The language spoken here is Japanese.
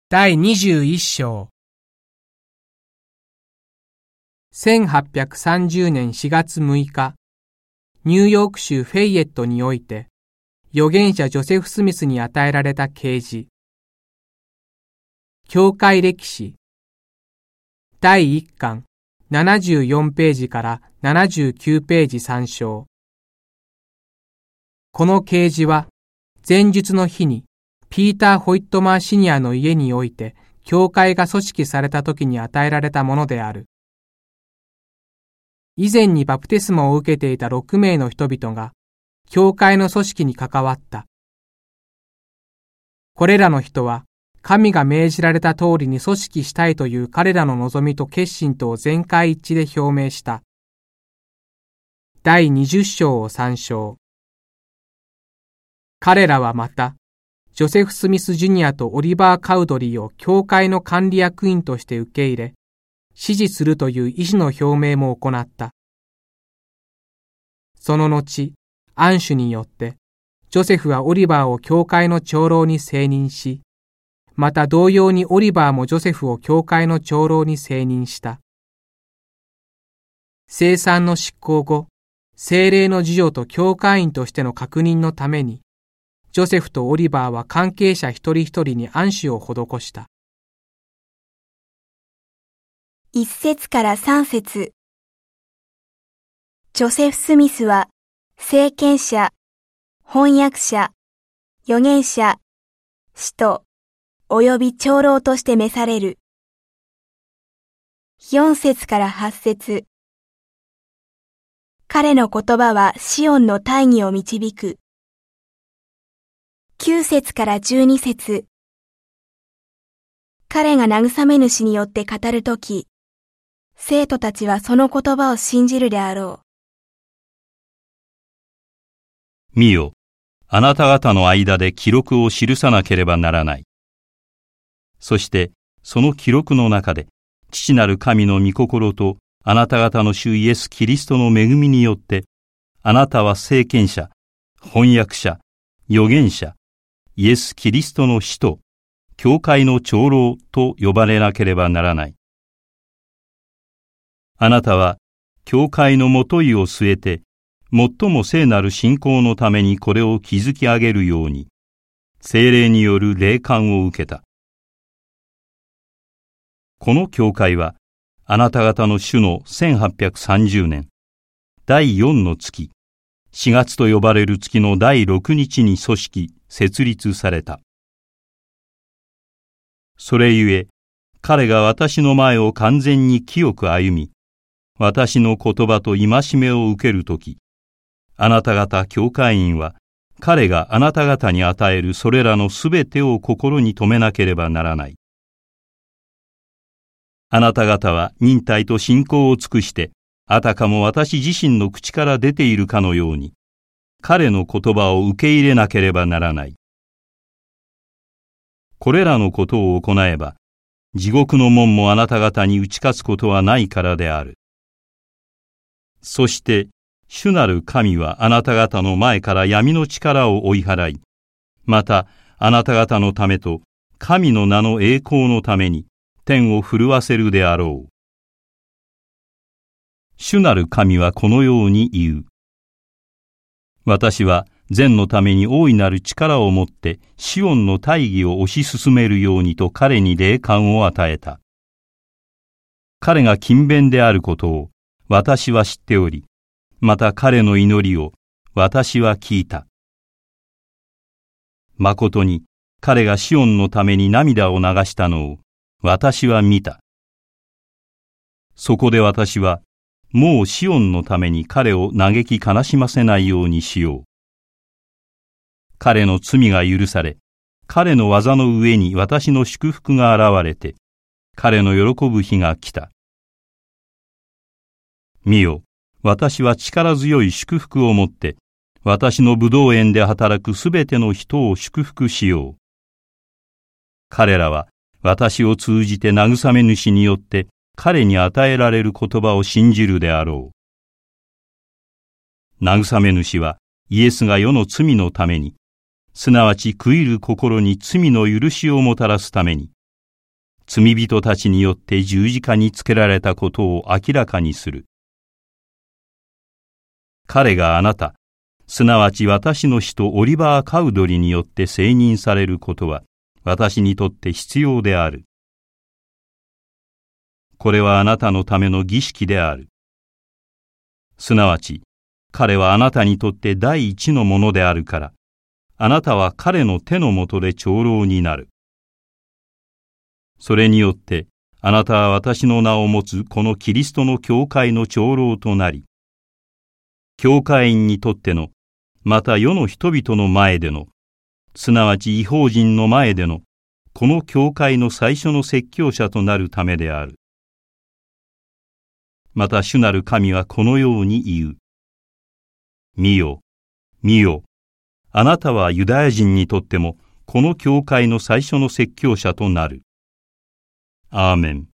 第21章。1830年4月6日、ニューヨーク州フェイエットにおいて、預言者ジョセフ・スミスに与えられた啓示。教会歴史。第1巻、74ページから79ページ参照。この啓示は、前述の日に、ピーター・ホイットマー・シニアの家において、教会が組織された時に与えられたものである。以前にバプテスマを受けていた6名の人々が、教会の組織に関わった。これらの人は、神が命じられた通りに組織したいという彼らの望みと決心とを全会一致で表明した。第20章を参照。彼らはまた、ジョセフ・スミス・ジュニアとオリバー・カウドリーを教会の管理役員として受け入れ、支持するという意思の表明も行った。その後、アンシュによって、ジョセフはオリバーを教会の長老に選任し、また同様にオリバーもジョセフを教会の長老に選任した。聖餐の執行後、聖霊の授与と教会員としての確認のために、ジョセフとオリバーは関係者一人一人に安守を施した。 1節から3節。ジョセフ・スミスは、聖権者、翻訳者、預言者、使徒、及び長老として召される。4節から8節。彼の言葉はシオンの大義を導く。9節から12節。彼が慰め主によって語るとき、生徒たちはその言葉を信じるであろう。見よ、あなた方の間で記録を記さなければならない。そして、その記録の中で、父なる神の御心と、あなた方の主イエス・キリストの恵みによって、あなたは聖権者、翻訳者、預言者、イエス・キリストの使徒、教会の長老と呼ばれなければならない。あなたは、教会のもといを据えて、最も聖なる信仰のためにこれを築き上げるように、聖霊による霊感を受けた。この教会は、あなた方の主の1830年、第4の月、4月と呼ばれる月の第6日に組織、設立された。それゆえ、彼が私の前を完全に清く歩み、私の言葉と戒めを受けるとき、あなた方教会員は、彼があなた方に与えるそれらのすべてを心に留めなければならない。あなた方は忍耐と信仰を尽くして、あたかも私自身の口から出ているかのように、彼の言葉を受け入れなければならない。これらのことを行えば、地獄の門もあなた方に打ち勝つことはないからである。そして、主なる神はあなた方の前から闇の力を追い払い、またあなた方のためと神の名の栄光のために天を震わせるであろう。主なる神はこのように言う。私は善のために大いなる力をもってシオンの大義を推し進めるようにと彼に霊感を与えた。彼が勤勉であることを私は知っており、また彼の祈りを私は聞いた。まことに彼がシオンのために涙を流したのを私は見た。そこで私はもうシオンのために彼を嘆き悲しませないようにしよう。彼の罪が許され、彼の技の上に私の祝福が現れて、彼の喜ぶ日が来た。見よ、私は力強い祝福をもって、私の葡萄園で働くすべての人を祝福しよう。彼らは私を通じて慰め主によって彼に与えられる言葉を信じるであろう。慰め主はイエスが世の罪のために、すなわち悔いる心に罪の許しをもたらすために、 罪人たちによって十字架につけられたことを明らかにする。彼があなた、すなわち私の使徒オリバー・カウドリによって承認されることは、私にとって必要である。これはあなたのための儀式である。すなわち、彼はあなたにとって第一のものであるから、あなたは彼の手の下で長老になる。それによって、あなたは私の名を持つこのキリストの教会の長老となり、教会員にとっての、また世の人々の前での、すなわち異邦人の前での、この教会の最初の説教者となるためである。また主なる神はこのように言う。見よ、見よ、あなたはユダヤ人にとっても、この教会の最初の説教者となる。アーメン。